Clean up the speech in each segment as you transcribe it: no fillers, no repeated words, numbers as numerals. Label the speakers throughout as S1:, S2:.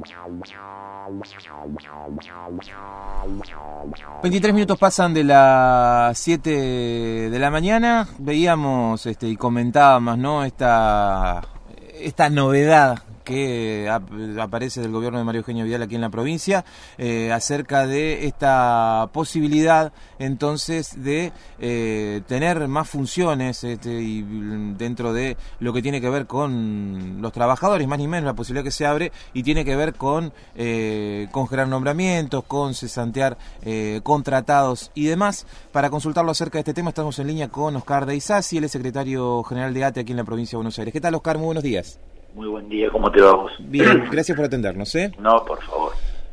S1: 23 minutos pasan de las 7 de la mañana. Veíamos y comentábamos, ¿no?, esta novedad que aparece del gobierno de María Eugenia Vidal aquí en la provincia, acerca de esta posibilidad entonces de tener más funciones y dentro de lo que tiene que ver con los trabajadores, más ni menos la posibilidad que se abre, y tiene que ver con generar nombramientos, con cesantear contratados y demás. Para consultarlo acerca de este tema estamos en línea con Oscar de Isasi, él es secretario general de ATE aquí en la provincia de Buenos Aires. ¿Qué tal, Oscar? Muy buenos días.
S2: Muy buen día, ¿cómo te va vos?
S1: Bien, gracias por atendernos, ¿eh?
S2: No, por favor.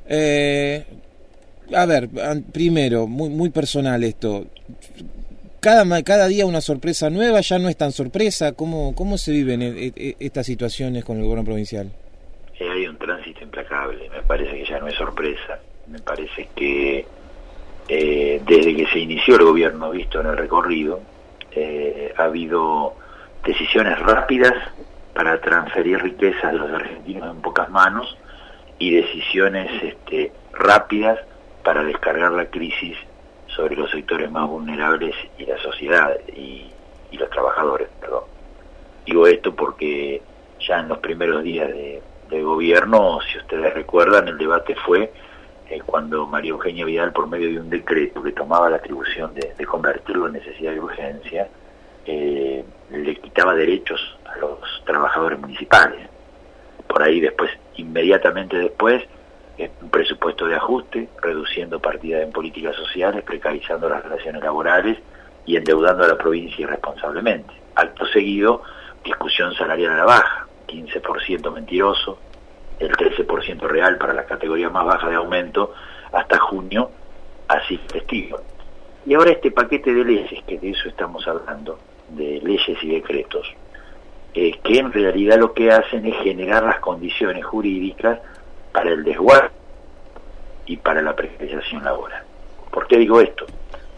S1: A ver, primero, muy personal esto. Cada día una sorpresa nueva, ya no es tan sorpresa. ¿Cómo se viven estas situaciones con el gobierno provincial?
S2: Hay un tránsito implacable, me parece que ya no es sorpresa. Me parece que desde que se inició el gobierno, visto en el recorrido, ha habido decisiones rápidas para transferir riquezas de los argentinos en pocas manos y decisiones rápidas para descargar la crisis sobre los sectores más vulnerables y la sociedad y los trabajadores, perdón. Digo esto porque ya en los primeros días de gobierno, si ustedes recuerdan, el debate fue cuando María Eugenia Vidal, por medio de un decreto que tomaba la atribución de convertirlo en necesidad de urgencia, le quitaba derechos a los trabajadores municipales. Por ahí después, inmediatamente después, un presupuesto de ajuste, reduciendo partidas en políticas sociales, precarizando las relaciones laborales y endeudando a la provincia irresponsablemente. Acto seguido, discusión salarial a la baja, 15% mentiroso, el 13% real para la categoría más baja de aumento hasta junio, así testigo. Y ahora este paquete de leyes, que de eso estamos hablando, de leyes y decretos, que en realidad lo que hacen es generar las condiciones jurídicas para el desguace y para la precarización laboral. ¿Por qué digo esto?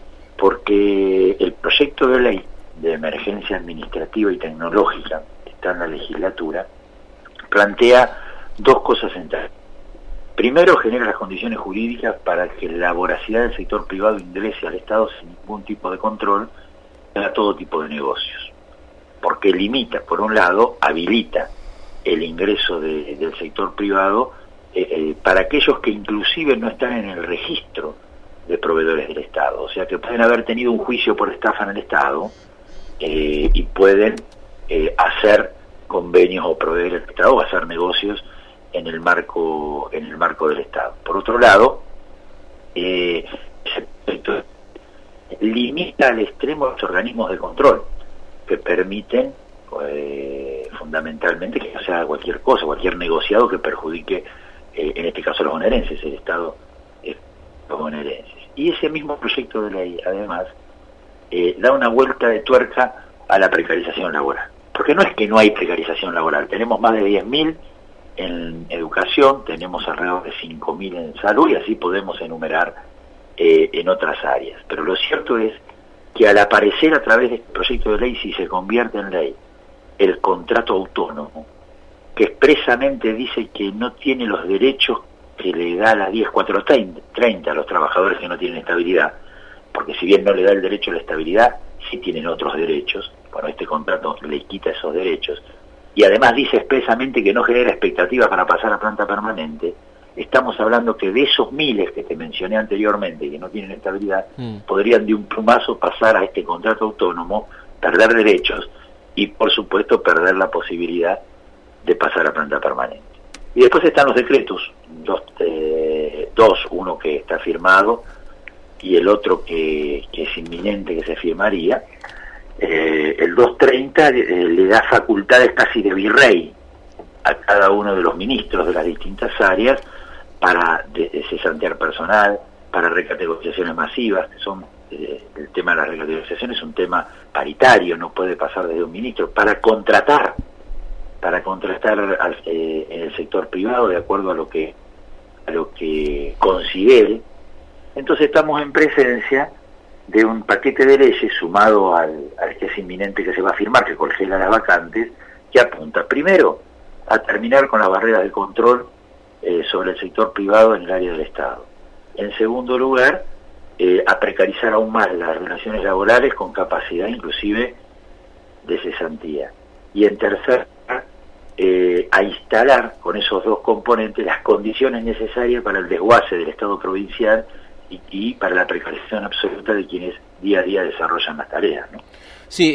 S2: Porque el proyecto de ley de emergencia administrativa y tecnológica que está en la legislatura plantea dos cosas centrales. Primero, genera las condiciones jurídicas para que la voracidad del sector privado ingrese al Estado sin ningún tipo de control a todo tipo de negocios, porque limita, por un lado, habilita el ingreso del sector privado para aquellos que inclusive no están en el registro de proveedores del Estado, o sea que pueden haber tenido un juicio por estafa en el Estado y pueden hacer convenios o proveer el Estado o hacer negocios en el marco del Estado. Por otro lado, limita al extremo los organismos de control que permiten fundamentalmente que no se haga cualquier cosa, cualquier negociado que perjudique en este caso a los bonaerenses, el Estado los bonaerenses. Y ese mismo proyecto de ley además da una vuelta de tuerca a la precarización laboral, porque no es que no hay precarización laboral, tenemos más de 10.000 en educación, tenemos alrededor de 5.000 en salud y así podemos enumerar en otras áreas. Pero lo cierto es que al aparecer a través de este proyecto de ley, si se convierte en ley, el contrato autónomo, que expresamente dice que no tiene los derechos que le da la 10430 a los trabajadores que no tienen estabilidad, porque si bien no le da el derecho a la estabilidad, sí tienen otros derechos. Bueno, este contrato le quita esos derechos, y además dice expresamente que no genera expectativas para pasar a planta permanente. Estamos hablando que de esos miles que te mencioné anteriormente que no tienen estabilidad, podrían de un plumazo pasar a este contrato autónomo, perder derechos y por supuesto perder la posibilidad de pasar a planta permanente. Y después están los decretos, dos, uno que está firmado y el otro que es inminente que se firmaría. El 230 le da facultades casi de virrey a cada uno de los ministros de las distintas áreas para cesantear personal, para recategorizaciones masivas, que son el tema de las recategorizaciones es un tema paritario, no puede pasar desde un ministro, para contratar en el sector privado de acuerdo a lo que considere. Entonces estamos en presencia de un paquete de leyes sumado al que es inminente que se va a firmar, que congela las vacantes, que apunta primero a terminar con las barreras de control sobre el sector privado en el área del Estado. En segundo lugar, a precarizar aún más las relaciones laborales con capacidad inclusive de cesantía. Y en tercer lugar, a instalar con esos dos componentes las condiciones necesarias para el desguace del Estado provincial y para la precarización absoluta de quienes día a día desarrollan las tareas, ¿no?
S1: Sí,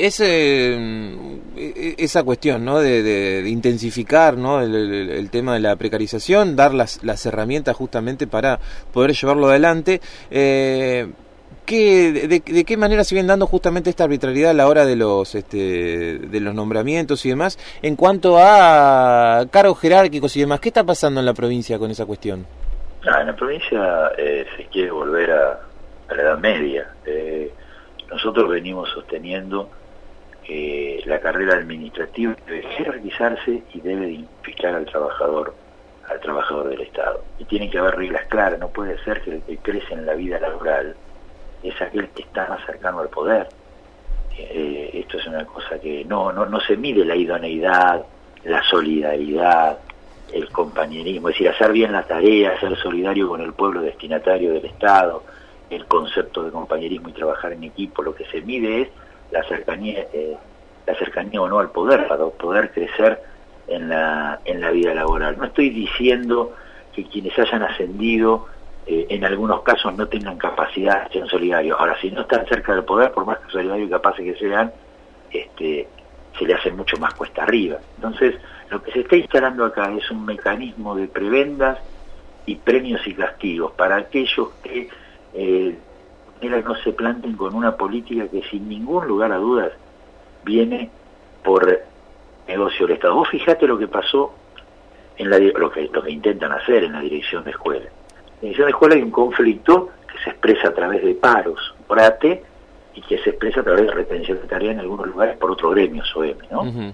S1: esa cuestión, ¿no? de intensificar, ¿no? el tema de la precarización, dar las herramientas justamente para poder llevarlo adelante. ¿De qué manera se viene dando justamente esta arbitrariedad a la hora de los nombramientos y demás en cuanto a cargos jerárquicos y demás? ¿Qué está pasando en la provincia con esa cuestión?
S2: En la provincia se quiere volver a la Edad Media. Nosotros venimos sosteniendo que la carrera administrativa debe jerarquizarse y debe dignificar al trabajador del Estado. Y tienen que haber reglas claras. No puede ser que el que crece en la vida laboral es aquel que está más cercano al poder. Esto es una cosa que no se mide la idoneidad, la solidaridad, el compañerismo, es decir, hacer bien la tarea, ser solidario con el pueblo destinatario del Estado, el concepto de compañerismo y trabajar en equipo. Lo que se mide es la cercanía o no al poder, para poder crecer en la vida laboral. No estoy diciendo que quienes hayan ascendido en algunos casos no tengan capacidad de ser solidarios. Ahora, si no están cerca del poder, por más que solidarios y capaces que sean, se le hace mucho más cuesta arriba. Entonces, lo que se está instalando acá es un mecanismo de prebendas y premios y castigos para aquellos que no se planten con una política que sin ningún lugar a dudas viene por negocio del Estado. Vos fijate lo que pasó en lo que intentan hacer en la dirección de escuela. En la dirección de escuela hay un conflicto que se expresa a través de paros, PRATE, y que se expresa a través de retención de tarea en algunos lugares por otro gremio, SOEM, ¿no? Uh-huh.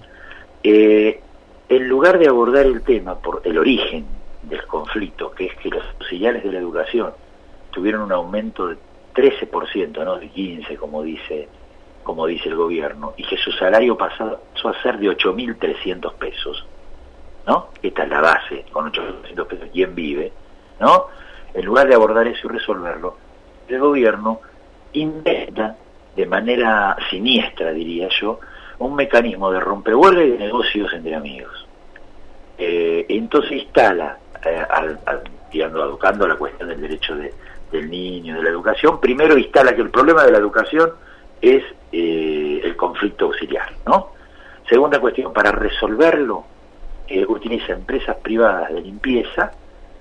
S2: En lugar de abordar el tema por el origen del conflicto, que es que los auxiliares de la educación tuvieron un aumento de 13%, no de 15%, como dice el gobierno, y que su salario pasó a ser de 8.300 pesos, ¿no? Esta es la base, con 8.300 pesos, ¿quién vive? ¿No? En lugar de abordar eso y resolverlo, el gobierno inventa, de manera siniestra, diría yo, un mecanismo de rompehuelga y de negocios entre amigos. Entonces instala, educando la cuestión del derecho del niño, de la educación, primero instala que el problema de la educación es el conflicto auxiliar, ¿no? Segunda cuestión, para resolverlo, utiliza empresas privadas de limpieza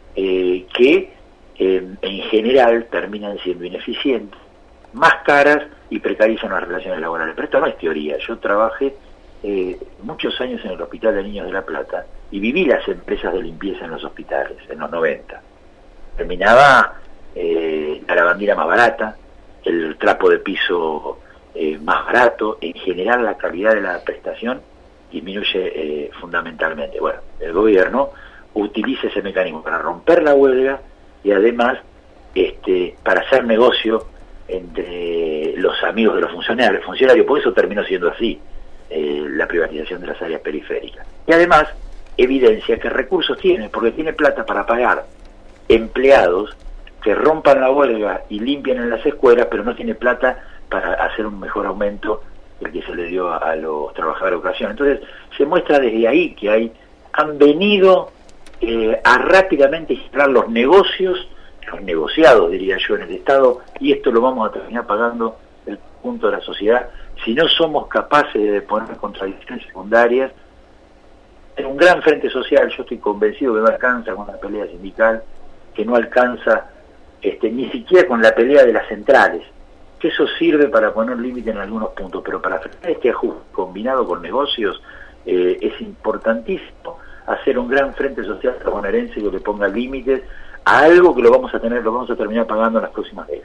S2: que en general terminan siendo ineficientes, más caras y precarizan las relaciones laborales. Pero esto no es teoría. Yo trabajé muchos años en el Hospital de Niños de La Plata y viví las empresas de limpieza en los hospitales, en los 90. Terminaba la lavandera más barata, el trapo de piso más barato, en general la calidad de la prestación disminuye fundamentalmente. Bueno, el gobierno utiliza ese mecanismo para romper la huelga y además para hacer negocio entre los amigos de los funcionarios, por eso terminó siendo así la privatización de las áreas periféricas. Y además evidencia que recursos tiene, porque tiene plata para pagar empleados que rompan la huelga y limpian en las escuelas, pero no tiene plata para hacer un mejor aumento el que se le dio a los trabajadores de educación. Entonces se muestra desde ahí que han venido a rápidamente instalar los negociados, diría yo, en el Estado, y esto lo vamos a terminar pagando el conjunto de la sociedad si no somos capaces de poner contradicciones secundarias en un gran frente social. Yo estoy convencido que no alcanza con la pelea sindical, que no alcanza ni siquiera con la pelea de las centrales, que eso sirve para poner límite en algunos puntos, pero para frenar este ajuste combinado con negocios es importantísimo hacer un gran frente social bonaerense que le ponga límites a algo que lo vamos a terminar pagando en las próximas décadas.